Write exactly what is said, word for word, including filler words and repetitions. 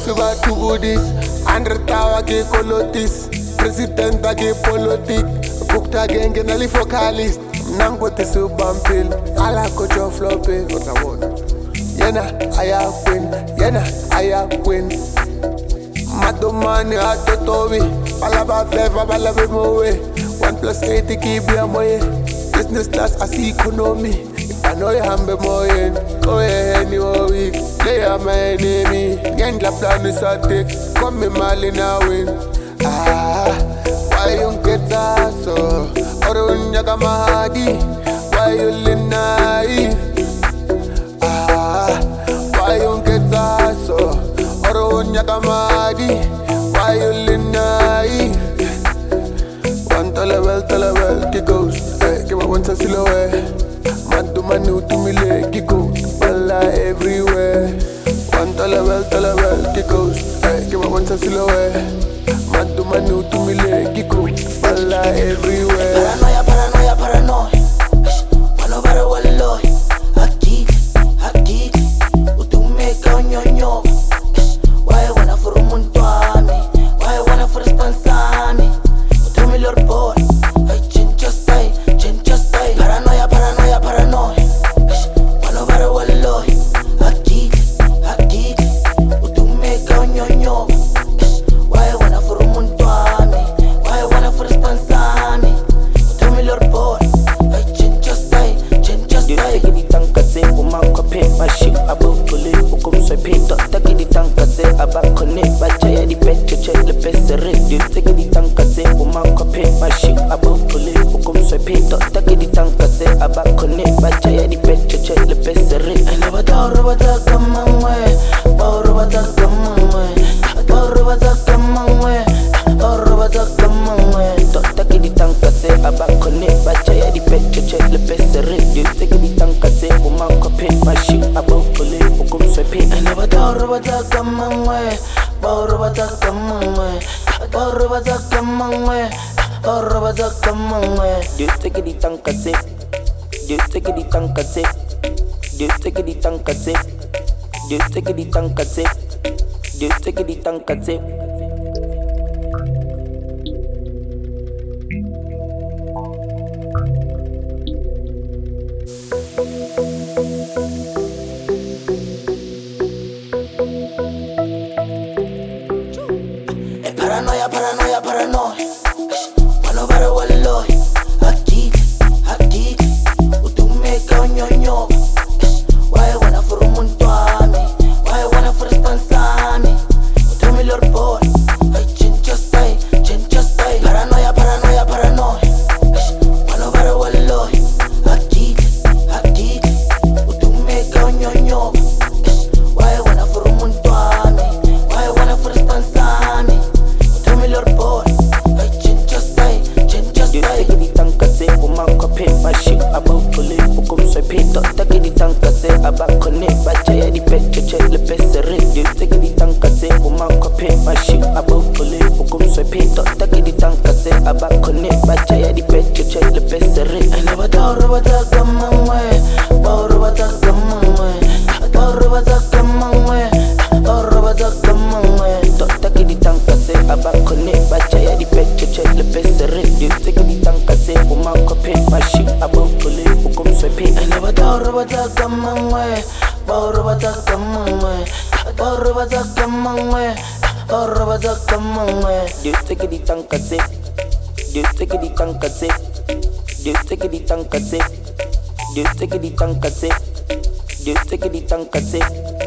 suba tubu this. Andretawa ke kolotis. President ke politik. Bukta genge na li focalist. Nango te subampil. Ala ko jo flopin. Yena aya queen. Yena aya queen. Madomani atotobi. Balaba feva balabe mowe. One plus eighty keep your moye. Business class as economy. I know you hambe moyen. Go ahead any week. They are my enemy. Gang la plan is a tick. Come me mali now win. Ah, why you get that so? Or unya kamahadi. Why you live naive? Ah, why you get that so? Or unya kamahadi. Why you live naive? One to level, to level, kick goes. Hey, give me one to silhouette. Man to man, new to me leg, kick go. Balla everywhere. One to level, to level, kick goes. Hey, give me one to silhouette. Man to man, new to me leg, kick go. Balla everywhere. Paranoia, paranoia, paranoia. Mano para walloy. Hakik, hakik. Utumeka onyonyo. Why wanna for umuntwami? Why wanna for spansami? Utumi lord boy. I change your style, change your style. Paranoia, paranoia, paranoia. Mano para walloy. Hakik, hakik. Utumeka onyonyo. Why wanna for umuntwami? Why wanna for spansami? Utumi lord boy. I change your style, change your style. Take the tank at it, woman copy my shit about police. Ukum so pay to take the tank at it, about connect, but I the pet to check the best rate. You take the tank at it, woman copy my shit about police. Ukum so pay to take the tank at it, about connect, but I the pet to check the best rate. I never thought about that come on way, or about that come on way, or about that come on way, or about that come on way. To take the tank at it, about connect, but I the pet to check the best rate. You take the tank at it, woman copy my shit about police. Ukum so pay. I never thought about that come on way, or about that come on way, or about that come on way, or about that come on way. You take the tank at it, you take the tank at it, you take the tank at it, you take the tank at it, you take the tank at it. Paranoia, paranoia, paranoia. Mano para walloy. Hakik, hakik. Utumeka onyonyo. Why wanna for umuntwami? Why wanna for spansami? Utumi lord boy. I change your style, change your style. Paranoia, paranoia, paranoia. Mano para walloy. Hakik, hakik. Utumeka onyonyo. Why wanna for umuntwami? Why wanna for spansami? Lord boy, I change your style, change your You style. take the tank at it, woman copy my shit about police. Ukum so pay to take the tank at it, about connect, but I the pet to check the best rate. You take the tank at it, woman copy my shit about police. Ukum so pay to take the tank at it, about connect, but I the pet to check the best rate. I never thought about that come on way, or about that come on way, or about that come on way, or about that come on way. To take the tank at it, about connect, but I the pet to check the best rate. You take the tank at it, woman copy my shit about police. Ukum so pay. I never thought about that come on way, or about that come on way, or about that come on way, or about that come on way. You take the tank at it, you take the tank at it, you take the tank at it, you take the tank at it, you take the tank at it.